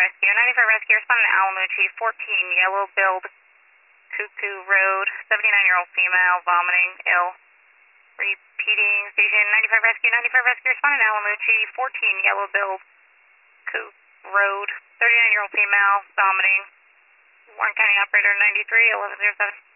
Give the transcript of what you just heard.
Rescue. 95 Rescue, responding to Alamucci, 14 Yellow Billed Cuckoo Road, 79-year-old female, vomiting, ill. Repeating, station 95 Rescue, 95 Rescue, responding to Alamucci, 14 Yellow Billed Cuckoo Road, 39-year-old female, vomiting. Warren County Operator 93, 1107.